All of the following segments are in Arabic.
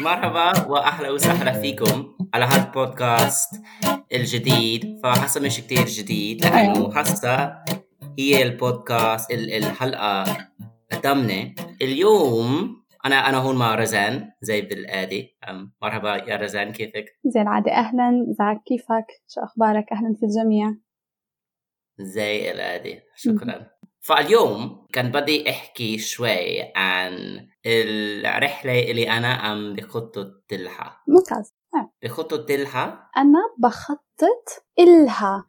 مرحبا وأهلا وسهلا فيكم على هذا البودكاست الجديد. فهسه مش كتير جديد لأنه هسه هي البودكاست الحلقة الثامنة. اليوم أنا هون مع رزان زي بالعادة. مرحبا يا رزان، كيفك؟ زي العادة. أهلا زاك، كيفك؟ شو أخبارك؟ أهلا في الجميع. زي العادة، شكرا. فاليوم كان بدي أحكي شوي عن الرحلة اللي أنا عم بخطط لها. ممتاز. بخطط لها؟ أنا بخطط إلها.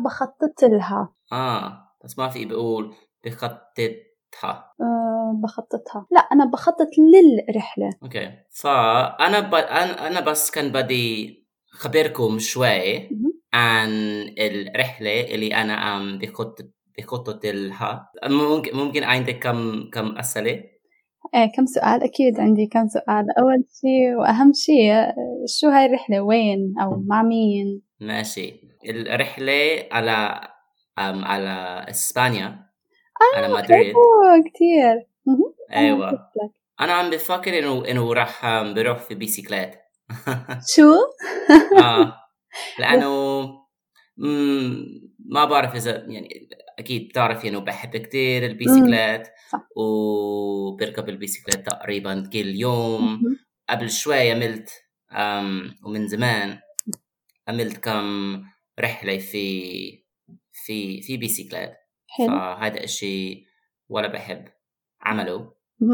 بس ما في بقول بخططها. بخططها. لا، أنا بخطط للرحلة. أوكي. أنا بس كان بدي خبركم شوي عن الرحلة اللي أنا عم بخطط لها. ممكن عندك كم أسئلة؟ كم سؤال؟ أكيد عندي كم سؤال. أول شيء وأهم شيء، شو هاي الرحلة؟ وين أو مع مين؟ ماشي. الرحلة على إسبانيا، على مدريد. حلو كتير. أيوة. أنا عم بفكر إنه راح بروح في بيسيكلات. شو؟ لأنه ما بعرف إذا يعني أكيد بتعرف إنه بحب كتير البيسيكلات. وبركب البيسيكلات تقريبا كل يوم. قبل شوي عملت ومن زمان عملت كم رحلة في بيسيكلات. فهذا الشيء ولا بحب عمله.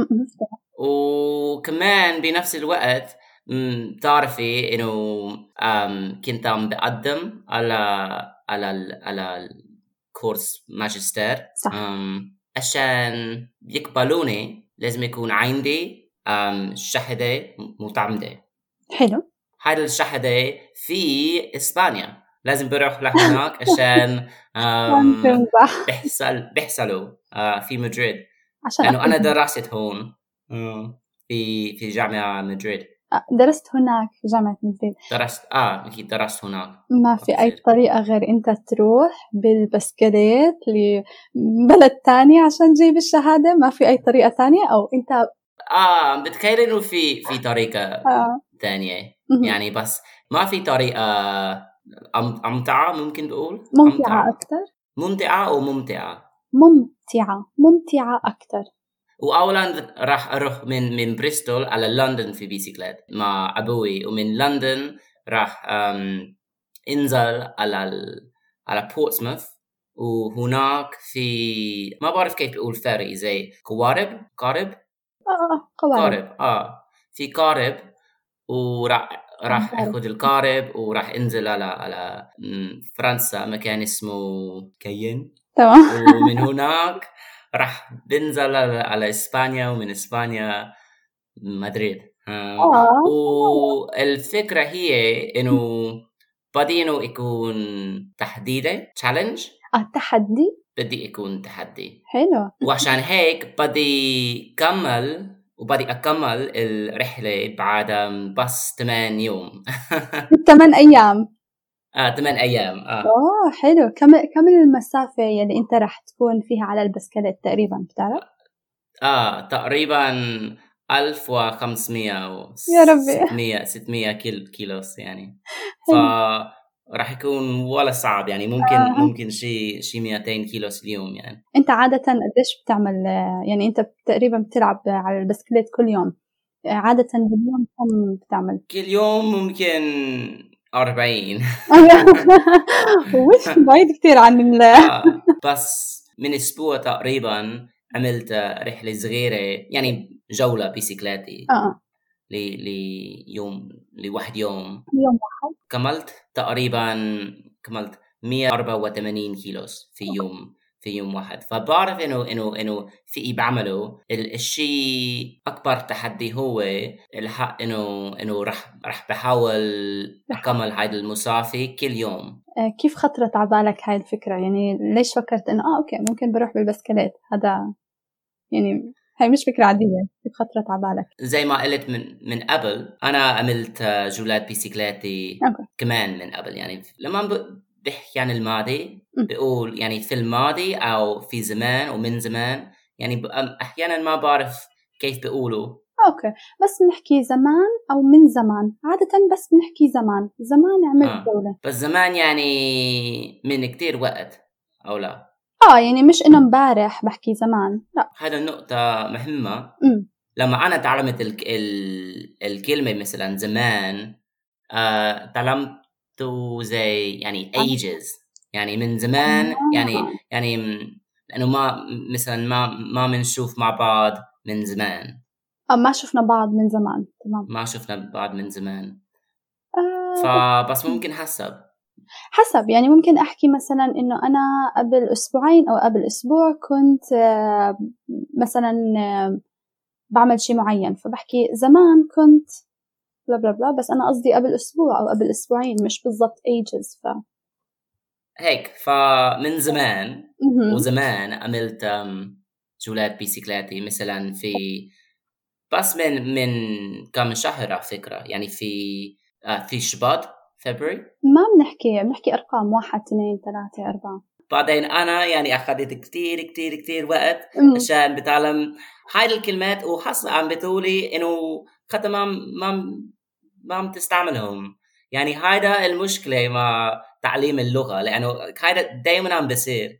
وكمان بنفس الوقت تعرفي إنه كنت عم بقدم على الكورس ماجستير. عشان يقبلوني لازم يكون عندي شهادة معتمدة. حلو. هاي الشهادة في إسبانيا لازم بروح لهناك عشان بيحصلوا في مدريد، لأنه أنا درست هون في جامعة مدريد. درست هناك في جامعة مدريد. أكيد درست هناك. ما في أي طريقة غير أنت تروح بالبسكليت لبلد تاني عشان تجيب الشهادة؟ ما في أي طريقة تانية أو أنت بتخيل إنه في طريقة تانية يعني، بس ما في طريقة أمتعة. ممكن تقول ممتعة أكتر. ممتعة أو ممتعة أكتر. وأولا راح أروح من بريستول على لندن في بيسيكلات مع أبوي، ومن لندن راح انزل على بورتسموث، وهناك في ما بعرف كيف بقول فاري زي قوارب. في قارب، وراح أخذ القارب وراح انزل على فرنسا، مكان اسمه كاين. تمام. ومن هناك راح بنزل على إسبانيا، ومن إسبانيا مدريد. والفكرة هي إنه بدي إنه يكون تحديدي challenge. تحدي. بدي يكون تحدي. حلو. وعشان هيك بدي أكمل الرحلة بعد بس 8 يوم. 8 أيام. 8 أيام. حلو. كم المسافة يلي أنت راح تكون فيها على البسكليت تقريبا، بتعرف؟ تقريبا 1500 أو يا ربي. 600 كيلو يعني. راح يكون ولا صعب يعني، ممكن شي 200 كيلو اليوم يعني. أنت عادة قديش بتعمل؟ يعني أنت تقريبا بتلعب على البسكليت كل يوم. عادة باليوم كم بتعمل؟ كل يوم ممكن 40. وش بعيد كتير عن بس من أسبوع تقريبا عملت رحلة صغيرة يعني، جولة بيسيكلاتي لواحد يوم واحد. كملت تقريبا 184 كيلو في يوم واحد. فبعرف انه في بعمله الشيء. اكبر تحدي هو الحق انه راح بحاول اكمل هذا المسافة كل يوم. كيف خطرت على بالك هاي الفكرة؟ يعني ليش فكرت انه اوكي ممكن بروح بالبسكليت؟ هذا يعني هاي مش فكرة عادية. كيف خطرت على بالك؟ زي ما قلت من قبل، أنا عملت جولات بيسيكلاتي كمان من قبل يعني. لما بحكي عن الماضي بقول يعني في الماضي أو في زمان ومن زمان يعني. أحيانا ما بعرف كيف بقولوا أوكي، بس بنحكي زمان أو من زمان، عادة بس بنحكي زمان عملت جولة. بس زمان يعني من كتير وقت أو لا؟ يعني مش إنه مبارح بحكي زمان، لا. هذا النقطة مهمة. أمم لما أنا تعلمت الكلمة مثلا زمان، تعلمت زي يعني ages، يعني من زمان، يعني لأنه مثلا ما بنشوف مع بعض من زمان. ما شفنا بعض من زمان، تمام. ما شفنا بعض من زمان. بس فبس ممكن حسب، يعني ممكن أحكي مثلا إنه أنا قبل أسبوعين أو قبل أسبوع كنت مثلا بعمل شيء معين، فبحكي زمان كنت بلا بلا بلا، بس أنا قصدي قبل أسبوع أو قبل أسبوعين، مش بالضبط ages. هيك. فمن زمان مهم. وزمان عملت جولات بيسيكلاتي مثلا بس من كم شهر على فكرة، يعني في شباط فبراير. ما بنحكي أرقام 1 2 3 4. بعدين أنا يعني أخذت كتير كتير كتير وقت أمم. عشان بتعلم هاي الكلمات، وحصل عم بتقولي إنه حتى ما عم تستعملهم. يعني هيدا المشكلة مع تعليم اللغة، لأنه هيدا دايما عم بصير.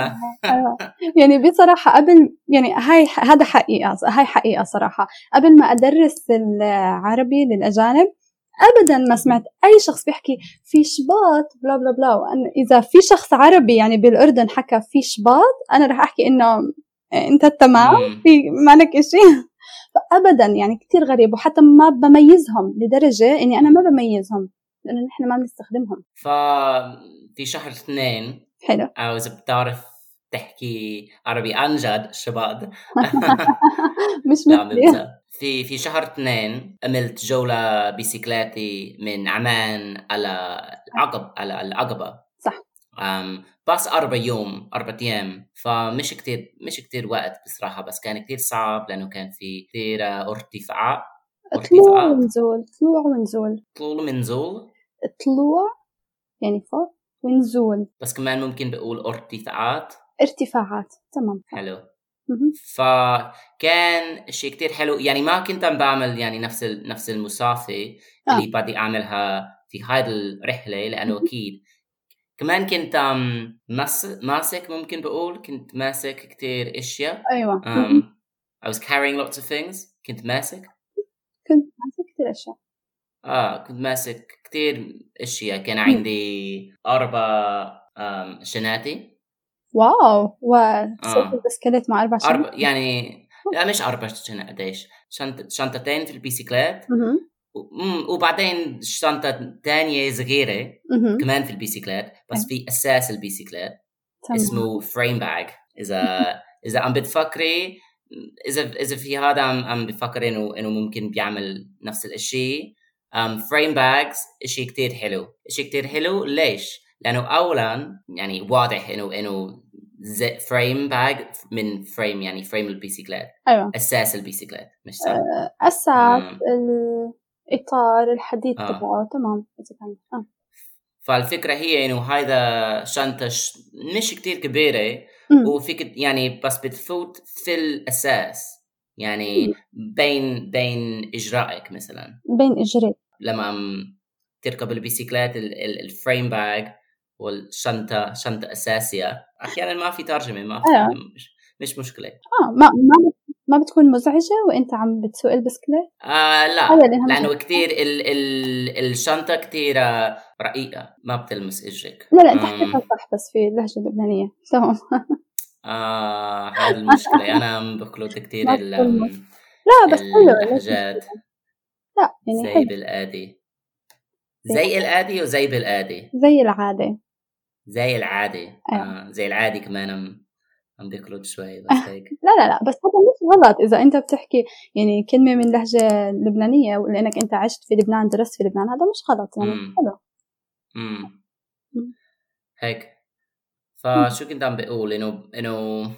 يعني بصراحة قبل، يعني هذا حقيقة صراحة، قبل ما أدرس العربي للأجانب أبدا ما سمعت أي شخص بيحكي في شباط بلا بلا بلا. وأنا إذا في شخص عربي يعني بالأردن حكى في شباط، أنا رح أحكي إنه أنت تمام، في مالك إشي. فأبدا يعني كتير غريب، وحتى ما بميزهم لدرجة إني أنا ما بميزهم لأنه نحن ما بنستخدمهم. ففي شهر 2، حلو. أو إذا بتعرف تحكي عربي عن جد شباب. مش لا عم مثلي. بمزح. في شهر 2 عملت جولة بيسيكلاتي من عمان على العقبة. صح. بس 4 أيام، مش كتير وقت بصراحة، بس كان كتير صعب لأنه كان في كتير طلوع ارتفاعات. ونزول، طلوع ونزول. طول منزول. طلوع يعني فوق، ونزول بس كمان ممكن بقول ارتفاعات. ارتفاعات، تمام. حلو. مهم. فكان شيء كتير حلو، يعني ما كنت عم بعمل يعني نفس المسافة اللي بدي أعملها في هاي الرحلة، لأنه أكيد كمان كنت ماسك، ممكن بقول كنت ماسك كتير أشياء. أيوة. I was carrying lots of things. كنت ماسك كتير أشياء. كنت ماسك كتير أشياء. كان عندي 4 شناتي. واو، وسوق البسكليت مع 4 شنط. يعني لا، مش 4 شنط، قديش شنطتين في البيسيكلات، وبعدين شنطة تانية صغيرة كمان في البيسيكلات، بس في أساس البيسيكلات اسمه فريم باج. إذا عم بتفكري، إذا في هذا عم بفكر إنه ممكن بيعمل نفس الشيء. فريم باجز شيء كتير حلو. ليش؟ لأنه أولا يعني واضح إنه فريم باج من فريم، يعني فريم البيسيكلات. أيوة. أساس البيسيكلات، مش صح؟ أساس الإطار الحديد تبعه، تمام. إذا كان فالفكرة هي إنه هذا شنطة مش كتير كبيرة، وفيك يعني بس بتفوت في الأساس، يعني بين إجرائك مثلا، بين إجري. لما عم تركب البيسيكلات الفريم باج والشنطة شنطة أساسية. أحيانا ما في ترجمة، ما في مش مشكلة. ما بتكون مزعجة وإنت عم بتسوق البسكليت؟ لا، لأنه كتير الشنطة كتير رقيقة، ما بتلمس إجرك. لا أنت حكيتها صح، بس في اللهجة اللبنانية، تمام. هذا المشكلة. أنا بخلط كتير لا بس حلو. اللهجات. لا يعني زي حلو. بالآدي، زي الآدي وزي بالآدي، زي العادة. زي العادي. زي العادي كمان عم بخلط شوي، بس هيك. لا بس هذا مش غلط إذا أنت بتحكي يعني كلمة من لهجة لبنانية، ولأنك أنت عشت في لبنان، درست في لبنان، هذا مش غلط يعني. حلو. هيك. فشو كنت عم بقول إنه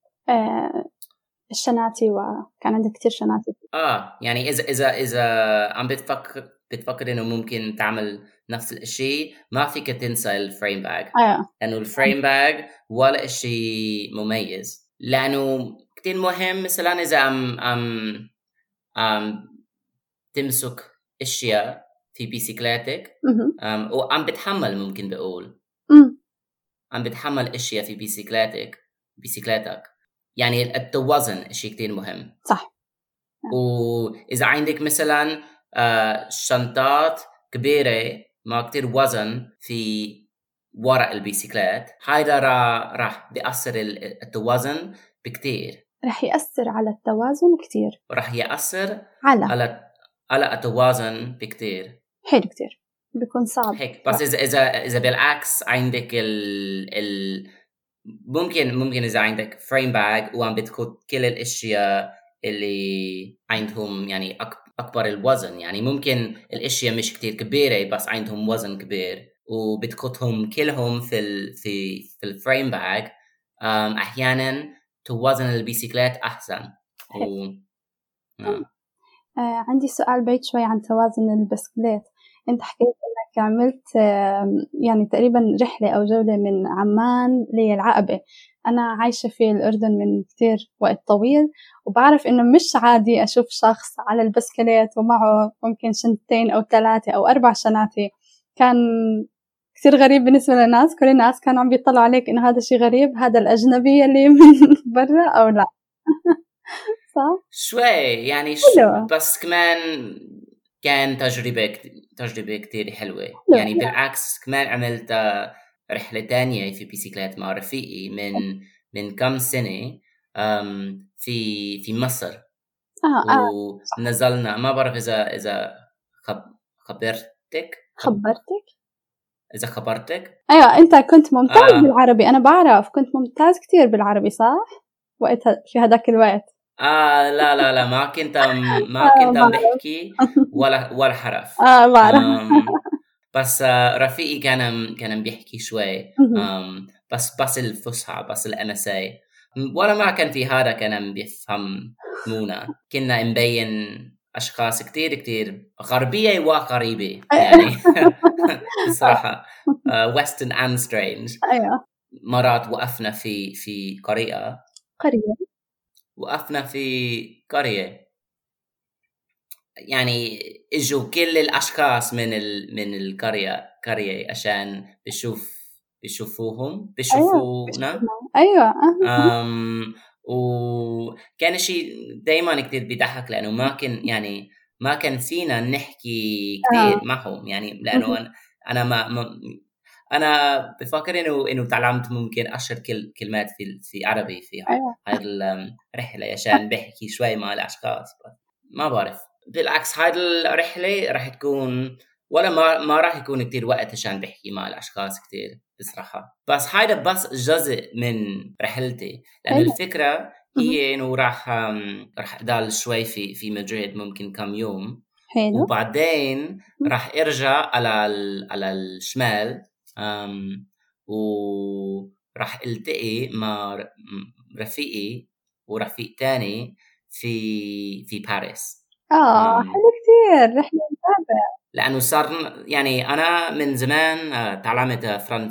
الشناتي، وكان عندك كتير شناتي. يعني إذا عم بتفكر إنه ممكن تعمل نفس الشيء، ما فيك تنسى الفريم باج. لأنه الفريم باج ولا شيء مميز، لأنه كتير مهم. مثلا إذا تمسك اشياء في بيسيكلاتك وعم بتحمل، ممكن بقول عم بتحمل اشياء في بيسيكلاتك. يعني التوازن شيء كتير مهم. صح. وإذا عندك مثلا شنطات كبيرة ما كتير وزن في ورق البيسيكلات، هيدا راح بيأثر التوازن بكتير. رح يأثر على التوازن كتير. راح يأثر على التوازن بكتير. حلو كتير، بيكون صعب هيك. بس إذا بالعكس عندك ممكن إذا عندك فريم باج وعم بتكت كل الأشياء اللي عندهم يعني أكبر الوزن، يعني ممكن الأشياء مش كتير كبيرة بس عندهم وزن كبير وبتكتهم كلهم في الفريم باج، أحيانا توازن البيسيكلات أحسن. عندي سؤال بعيد شوي عن توازن البسكليت. أنت حكيت إنك عملت يعني تقريبا رحلة أو جولة من عمان للعقبة. أنا عايشة في الأردن من كتير وقت طويل، وبعرف إنه مش عادي أشوف شخص على البسكليت ومعه ممكن 2 أو 3 أو 4 شناتي. كان كتير غريب بالنسبة للناس، كل الناس كانوا عم بيطلعوا عليك إنه هذا شيء غريب، هذا الأجنبي اللي من برا أو لا. صح؟ شوي يعني بس كمان كان تجربة كتير حلوة. يعني بالعكس كمان عملت رحلة تانية في بيسيكلات مع رفيقي من كم سنة في مصر. ونزلنا، ما بعرف إذا خبرتك. إذا خبرتك. أيوة، أنت كنت ممتاز بالعربي. أنا بعرف كنت ممتاز كتير بالعربي، صح؟ وقتها في هذاك الوقت. لا ما كنت عم بحكي ولا حرف. بعرف. بس رفيقي كان بيحكي شوي، بس الفصحى، بس الأمساي، ولا ما كان في هذا كان بيفهم مونا. كنا مبين أشخاص كتير غربية وقريبة يعني. بصراحة Western and strange. مرات وقفنا في قرية. وقفنا في قرية، يعني اجوا كل الاشخاص من القرية عشان بيشوفونا. ايوه. وكان شيء دايما كتير بيضحك، لانه ما كان فينا نحكي كتير معهم، يعني لانه انا بفكر انه تعلمت ممكن 10 كلمات في عربي في هاي الرحله عشان بحكي شوي مع الاشخاص. ما بعرف، بالعكس هاي الرحله راح تكون ولا ما راح يكون كتير وقت عشان بحكي مع الاشخاص كتير بصراحه. بس هيدا بس جزء من رحلتي، لانه الفكره هي انه راح اضل شوي في مدريد ممكن كم يوم. وبعدين راح ارجع على الشمال، وراح التقي مع رفيقي ورفيق تاني في باريس. حلو كتير، رحلة متابعة. لأنه صار يعني أنا من زمان تعلمت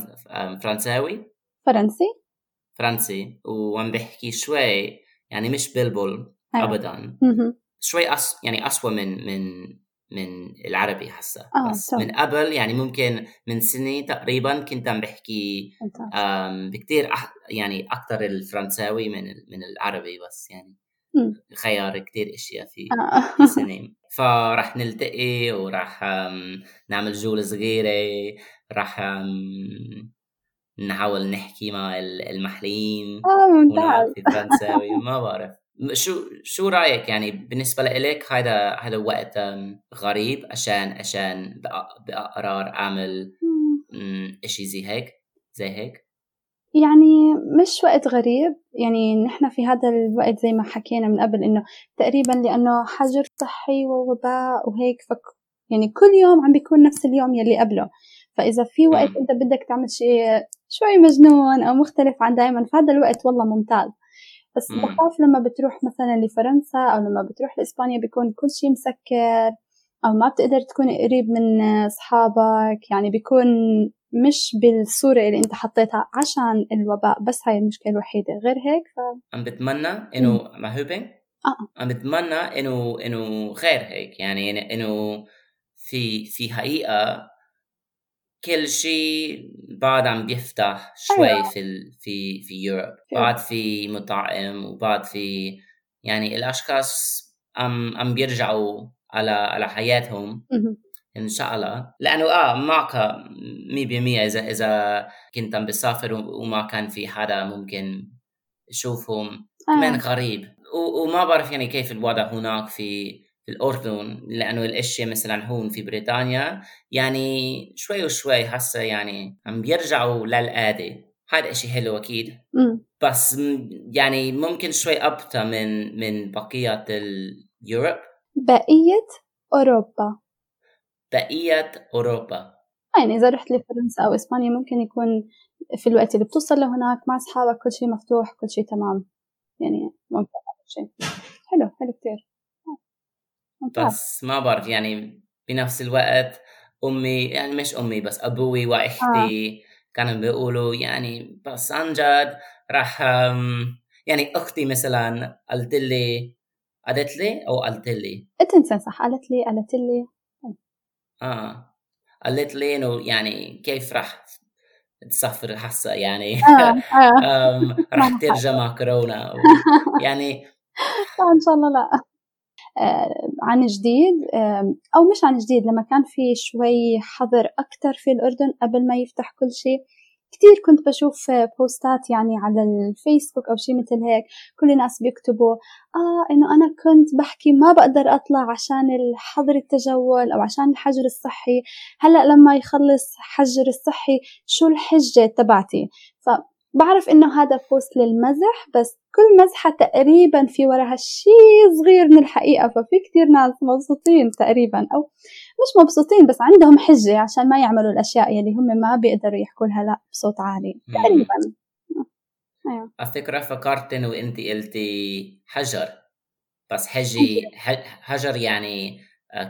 فرنسي وعم بحكي شوي، يعني مش بلبل أبدا. شوي يعني أسوأ من العربي هسه. بس من قبل يعني ممكن من سنة تقريبا كنت عم بحكي بكتير يعني أكتر الفرنساوي من العربي، بس يعني خيار كتير اشياء في سنة. فرح نلتقي وراح نعمل جولة صغيرة، راح نحاول نحكي مع المحليين هناك في فرنساوي. ما بعرف شو رأيك، يعني بالنسبة لك هذا وقت غريب عشان بقرار أعمل إشي زي هيك. يعني مش وقت غريب، يعني نحن في هذا الوقت زي ما حكينا من قبل إنه تقريبا لأنه حجر صحي ووباء وهيك، يعني كل يوم عم بيكون نفس اليوم يلي قبله. فإذا في وقت أنت بدك تعمل شيء شوي مجنون أو مختلف عن دائما، فهذا الوقت والله ممتاز. بس بخاف لما بتروح مثلا لفرنسا أو لما بتروح لإسبانيا بيكون كل شيء مسكر، أو ما بتقدر تكون قريب من أصحابك، يعني بيكون مش بالصورة اللي أنت حطيتها عشان الوباء. بس هاي المشكلة الوحيدة، غير هيك عم بتمنى إنه ما هو بين عم بتمنى إنه خير هيك، يعني إنه في حقيقة كل شيء بعد عم بيفتح شوي أيوة. في يوروب، بعد في مطاعم، وبعد في يعني الأشخاص عم بيرجعوا على حياتهم إن شاء الله. لأنه معك 100% إذا كنت عم بسافر وما كان في حدا ممكن يشوفهم كمان غريب، وما بعرف يعني كيف الوضع هناك في الأردن، لأنه الأشياء مثلا هون في بريطانيا يعني شوي وشوي هسه يعني عم بيرجعوا للعادة. هذا إشي حلو أكيد، بس يعني ممكن شوي أبطأ من بقية اليوروب، بقية أوروبا. يعني إذا رحت لفرنسا أو إسبانيا ممكن يكون في الوقت اللي بتوصل لهناك مع أصحابك كل شيء مفتوح، كل شيء تمام، يعني ممكن هذا الشيء حلو كتير. بس ما بعرف يعني بنفس الوقت أمي، يعني مش أمي بس أبوي وأختي كانوا بيقولوا يعني بس عن جد راح يعني أختي مثلا قالت لي أنت صح، قالت لي قالت لي إنه يعني كيف راح تسافر هسه يعني راح ترجع مع كورونا يعني إن شاء الله لا. عن جديد أو مش عن جديد، لما كان في شوي حظر أكتر في الأردن قبل ما يفتح كل شيء، كتير كنت بشوف بوستات يعني على الفيسبوك أو شيء مثل هيك، كل الناس بيكتبوا إنه أنا كنت بحكي ما بقدر أطلع عشان الحظر التجول أو عشان الحجر الصحي، هلأ لما يخلص حجر الصحي شو الحجة تبعتي؟ بعرف إنه هذا بوست للمزح، بس كل مزحة تقريبا في وراها شيء صغير من الحقيقة، ففي كتير ناس مبسوطين تقريبا أو مش مبسوطين بس عندهم حجة عشان ما يعملوا الأشياء يلي هم ما بيقدروا يحكوا لها لا بصوت عالي تقريبا. أيوة. الفكرة فكرت إنه أنت قلتي حجر، بس حجر يعني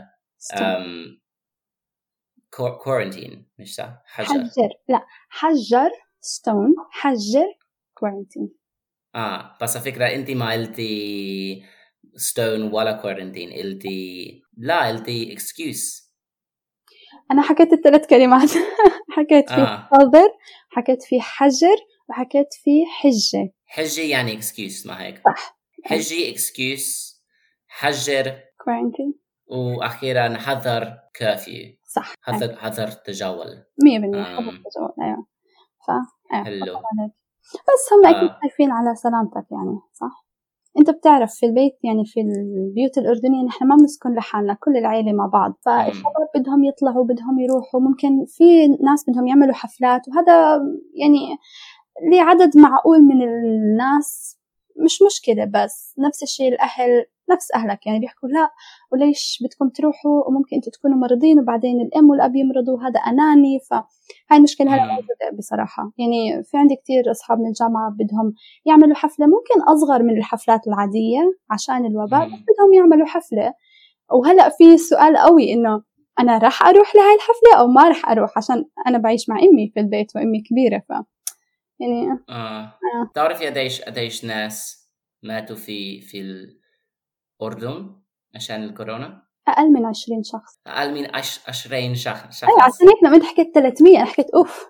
كورنتين مش صح؟ حجر لا، حجر ستون، حجر كورنتين. بس الفكرة أنت ما قلتي ستون ولا كورنتين، قلتي excuse. أنا حكيت الثلاث كلمات حكيت في حظر، حكيت في حجر، وحكيت في حجة يعني excuse، ما هيك؟ صح. حجة excuse، حجر كورنتين، وأخيرا حذر كافي. صح. حذر تجول 100% حذر تجول. أيوة. حلو. بس هم أكيد خايفين على سلامتك يعني، صح. أنت بتعرف في البيت يعني في البيوت الأردنية نحن ما بنسكن لحالنا، كل العائلة مع بعض، فالشباب بدهم يطلعوا بدهم يروحوا، ممكن في ناس بدهم يعملوا حفلات، وهذا يعني لعدد معقول من الناس مش مشكلة، بس نفس الشيء الأهل نفس أهلك يعني بيحكوا لا وليش بدكم تروحوا، وممكن أنتوا تكونوا مرضين وبعدين الأم والأب يمرضوا، هذا أناني. فهاي المشكلة هلا موجودة بصراحة. يعني في عندي كتير أصحاب من الجامعة بدهم يعملوا حفلة ممكن أصغر من الحفلات العادية عشان الوباء، بس بدهم يعملوا حفلة. وهلأ في سؤال قوي إنه أنا راح أروح لهاي الحفلة أو ما راح أروح، عشان أنا بعيش مع أمي في البيت وأمي كبيرة، يعني تعرفي قديش ناس ماتوا في الأردن عشان الكورونا؟ أقل من 20 شخص. أقل من 20 شخص. أيوة عشان هيك لما أنت حكيت 300 أنا حكيت أوف.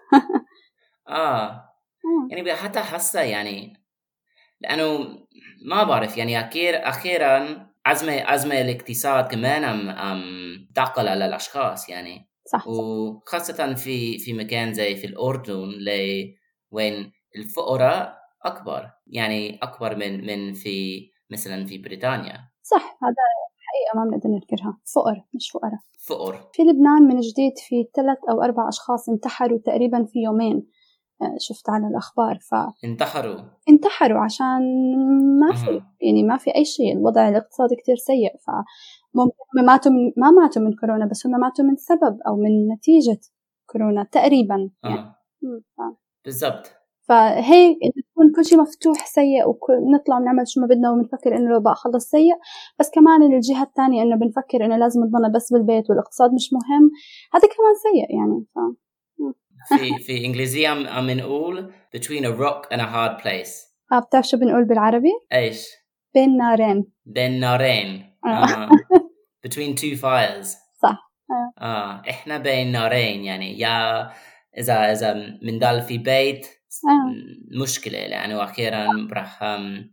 يعني حتى حاسة يعني لأنه ما بعرف يعني أخيرا أزمة الاقتصاد كمان عم تعقل على الأشخاص يعني. صح. وخاصة في مكان زي في الأردن وين الفقراء أكبر، يعني أكبر من في مثلا في بريطانيا. صح، هذا حقيقة ما بنقدر ننكرها، فقر مش فقر. في لبنان من جديد في 3 أو 4 أشخاص انتحروا تقريبا في يومين، شفت على الأخبار. انتحروا عشان ما في يعني ما في أي شيء، الوضع الاقتصادي كتير سيء، فممكن ما ماتوا من كورونا، بس هم ماتوا من سبب أو من نتيجة كورونا تقريبا يعني. بالضبط. فهيك يكون كل شيء مفتوح سيء ونطلع ونعمل شو ما بدنا ونفكر إنه الوباء خلص سيء، بس كمان الجهة الثانية إنه بنفكر إنه لازم نضلنا بس بالبيت والاقتصاد مش مهم، هذا كمان سيء يعني. في إنجليزية عم نقول between a rock and a hard place. بتعرف شو بنقول بالعربي؟ إيش؟ بين نارين. بين نارين. between two fires. صح. إحنا بين نارين، يعني يا إذا من ضل في بيت مشكلة، لأنه أخيرا راح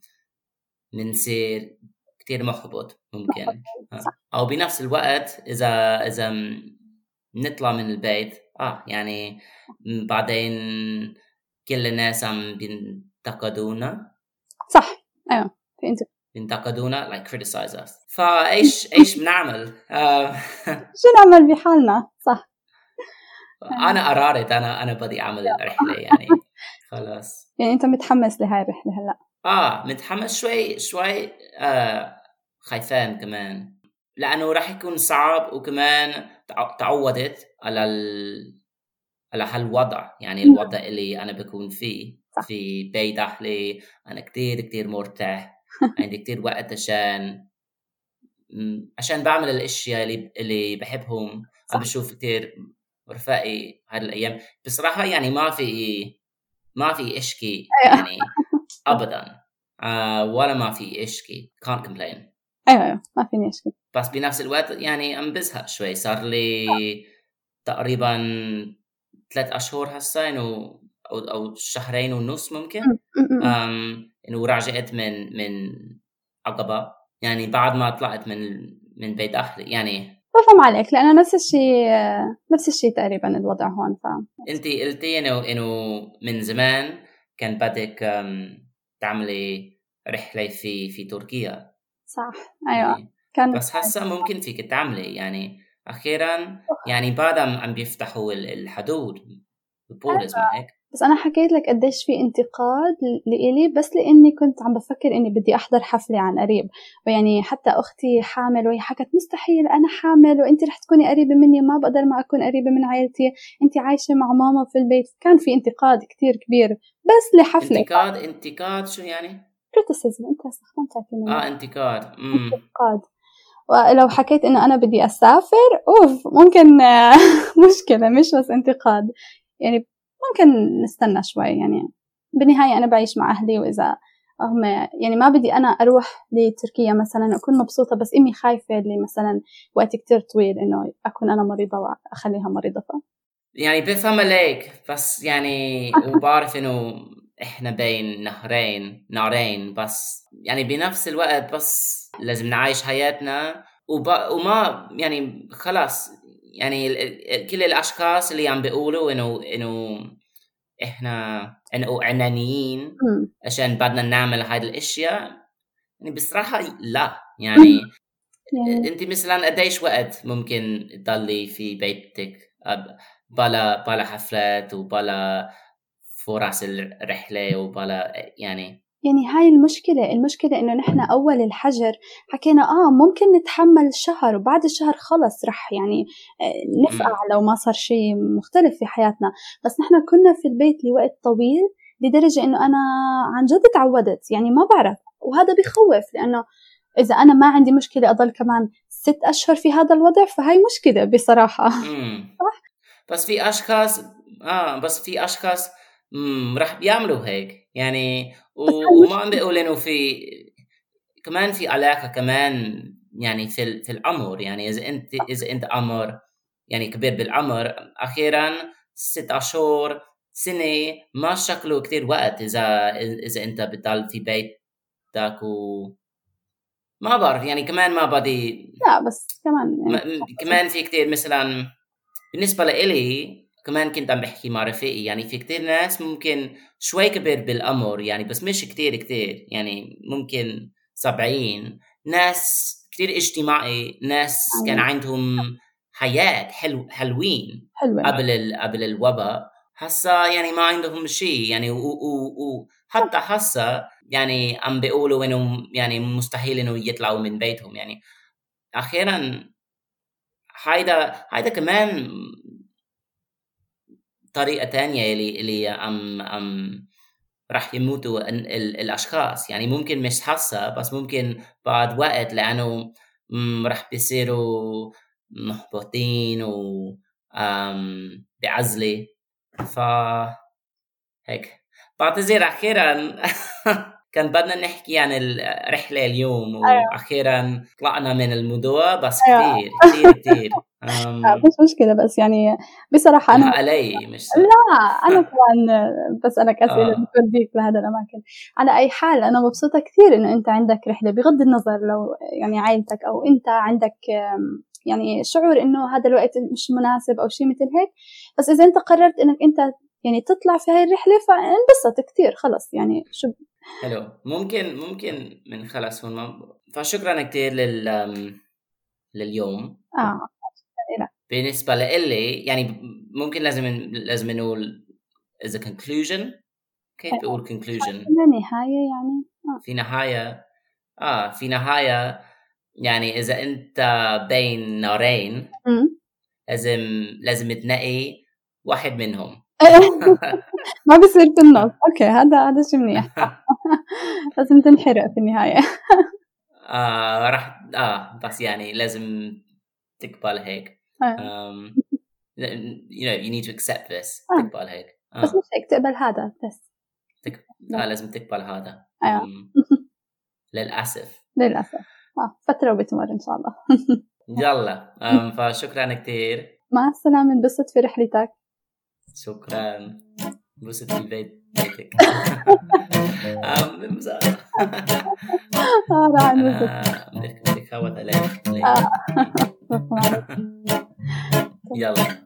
نصير كتير محبط ممكن. أو بنفس الوقت إذا نطلع من البيت يعني بعدين كل الناس عم بينتقدونا. صح. أيوة فهمت. بينتقدونا like criticize us. فإيش بنعمل؟ شو نعمل بحالنا؟ صح. أنا قررت أنا بدي أعمل رحلة يعني خلاص. يعني أنت متحمس لهاي الرحلة هلأ؟ متحمس شوي خايفان كمان، لأنه راح يكون صعب، وكمان تعودت على هالوضع، يعني الوضع اللي أنا بكون فيه في بيت أهلي. أنا كتير مرتاح، عندي كتير وقت عشان بعمل الأشياء اللي بحبهم. عم بشوف كتير رفقائي هذه الأيام بصراحة، يعني ما في إشكي يعني أبدا. ولا ما في إشكي، can't complain. أيوة ما فيني أشكي. بس بنفس الوقت يعني عم بزهق شوي. صار لي تقريبا 3 أشهر هسا إنه أو 2.5 شهر ممكن إنه رجعت من عقبة، يعني بعد ما طلعت من بيت أهلي. يعني بفهم عليك، لأنه نفس الشيء تقريبا الوضع هون. أنت قلتي إنه من زمان كان بدك تعملي رحلة في تركيا. صح. أيوة يعني كانت. بس هسا ممكن فيك تعملي، يعني أخيرا يعني بعد عم بيفتحوا الحدود البوردرز ما هيك. بس أنا حكيت لك قديش في انتقاد لإلي بس لإني كنت عم بفكر إني بدي أحضر حفلة عن قريب، ويعني حتى أختي حامل وهي حكت مستحيل أنا حامل وإنتي رح تكوني قريبة مني، ما بقدر ما أكون قريبة من عائلتي، إنتي عايشة مع ماما في البيت. كان في انتقاد كتير كبير بس لحفلة. انتقاد شو يعني؟ criticism. أنت استخدمتها كلمة انتقاد. انتقاد. ولو حكيت إنه أنا بدي أسافر ممكن مشكلة، مش بس انتقاد. يعني ممكن نستنى شوي، يعني بالنهاية أنا بعيش مع أهلي، وإذا هم يعني ما بدي أنا أروح لتركيا مثلا أكون مبسوطة بس إمي خايفة اللي مثلا وقت كتير طويل إنه أكون أنا مريضة وأخليها مريضة. يعني بفهم عليك، بس يعني وبعرف إنه إحنا بين نارين، بس يعني بنفس الوقت بس لازم نعيش حياتنا وما يعني خلاص. يعني كل الأشخاص اللي عم بيقولوا إنه إحنا عنانيين عشان بدنا نعمل هاي الأشياء، يعني بصراحة لا. يعني أنت مثلا قديش وقت ممكن تضلي في بيتك بلا حفلات وبلا فرص الرحلة وبلا يعني هاي المشكلة إنه نحن أول الحجر حكينا ممكن نتحمل شهر، وبعد الشهر خلص رح يعني نفقع لو ما صار شيء مختلف في حياتنا. بس نحن كنا في البيت لوقت طويل لدرجة إنه أنا عن جد تعودت، يعني ما بعرف، وهذا بيخوف لأنه إذا أنا ما عندي مشكلة أضل كمان 6 أشهر في هذا الوضع، فهاي مشكلة بصراحة. صح؟ بس في أشخاص رح بيعملوا هيك يعني، وما عم بيقول إنه كمان في علاقة كمان يعني في العمر. يعني إذا أنت عمر يعني كبير بالعمر، أخيرا 6 أشهر سنة ما شكله كتير وقت إذا أنت بتضل في بيتك ما بعرف. يعني كمان ما بدي لا بس كمان كمان في كتير مثلا بالنسبة لإلي كمان كنت عم بحكي مع رفيقي، يعني في كتير ناس ممكن شوي كبير بالأمر يعني، بس مش كتير يعني ممكن 70. ناس كتير اجتماعي، ناس كان عندهم حياة حلوين قبل الوباء. هسا يعني ما عندهم شيء يعني، وحتى هسا يعني عم بيقولوا إنه يعني مستحيل إنه يطلعوا من بيتهم. يعني أخيرا هيدا كمان طريقة تانية اللي راح يموتوا الأشخاص. يعني ممكن مش هسه، بس ممكن بعد وقت، لأنه راح بيصيروا محبطين بعزلة. هيك بعتذر أخيرا كان بدنا نحكي عن الرحلة اليوم، أيوة. وأخيرا طلعنا من الموضوع، بس أيوة. كتير مش مشكلة، بس يعني بصراحة أنا علي مش صح. لا أنا كمان بسألك أسئلة بتوديك لهذا الأماكن. على أي حال أنا مبسوطة كثير إنه أنت عندك رحلة، بغض النظر لو يعني عائلتك أو أنت عندك يعني شعور إنه هذا الوقت مش مناسب أو شيء مثل هيك، بس إذا أنت قررت إنك أنت يعني تطلع في هاي الرحلة فانبسط كثير خلص. يعني شو حلو. ممكن من خلص هون. فشكرا كثير لليوم. بالنسبة لإلي يعني ممكن لازم نقول as a conclusion. كيف بقول conclusion؟ نهاية يعني في نهاية يعني إذا أنت بين نارين لازم تنقي واحد منهم. ما بيصير في النص. اوكي هذا شيء منيح. لازم تنحرق في النهاية. راح بس يعني لازم تقبل هيك. you need to accept this. تقبل هيك. بس مش هيك تقبل هذا بس. لازم تقبل هذا. للأسف. فترة وبتمر إن شاء الله. يلا فشكرا كتير. مع السلامة. انبسط في رحلتك. شكرا. انبسط في بيتك. راح انبسط. بدك خوت عليك. يلا